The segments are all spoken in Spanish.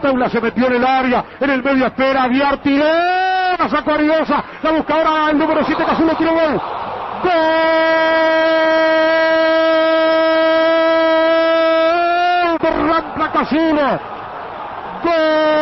Peula se metió en el área, en el medio espera, Aguiar tiró, la sacó Ariosa, la busca ahora el número 7, Casulo, tiró gol. ¡Gol de Rampla Casulo! ¡Gol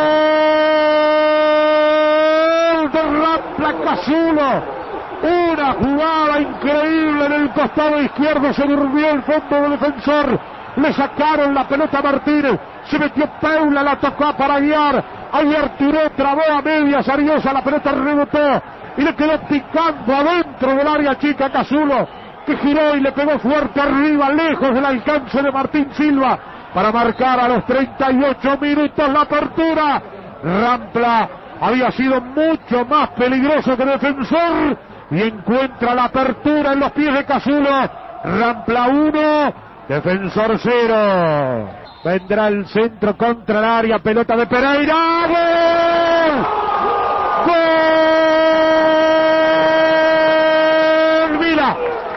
de Rampla Casulo! Una jugada increíble en el costado izquierdo, se durmió el fondo del defensor, le sacaron la pelota a Martínez, se metió Peula, la tocó para Aguiar, Aguiar tiró, trabó a medias, Ariosa, la pelota rebotó y le quedó picando adentro del área chica Casulo, que giró y le pegó fuerte arriba, lejos del alcance de Martín Silva, para marcar a los 38 minutos la apertura. Rampla había sido mucho más peligroso que Defensor y encuentra la apertura en los pies de Casulo. Rampla 1, Defensor 0. Vendrá el centro contra el área, pelota de Pereira. ¡Gol! ¡Gol! ¡Mira!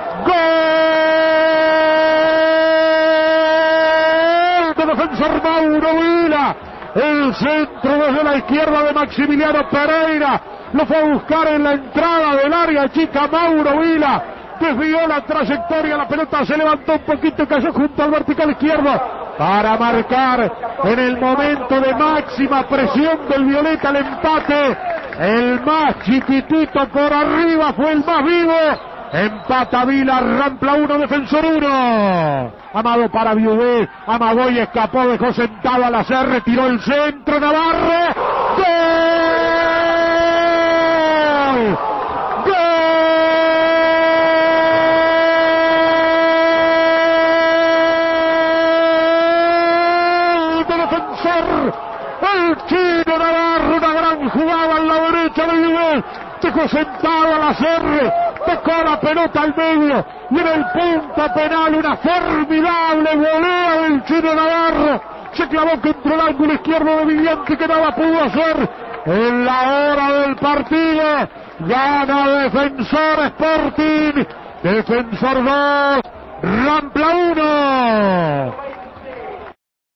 ¡Gol! De Defensor Mauro Vila. El centro desde la izquierda de Maximiliano Pereira. Lo fue a buscar en la entrada del área chica Mauro Vila. Desvió la trayectoria, la pelota se levantó un poquito y cayó junto al vertical izquierdo para marcar en el momento de máxima presión del Violeta el empate. El más chiquitito por arriba fue el más vivo. Empata Vila, Rampla 1, Defensor 1. Amado para Viudé, amagó y escapó, dejó sentado a la CR, tiró el centro, Navarro. ¡Gol! ¡Gol! De Defensor, el chino Navarro, una gran jugada en la derecha de Viudé, dejó sentado a la CR, tocó la pelota al medio y en el punto penal una formidable volea del chino Navarro, se clavó contra el ángulo izquierdo de Viviante que nada pudo hacer. En la hora del partido gana Defensor Sporting, Defensor 2, Rampla 1.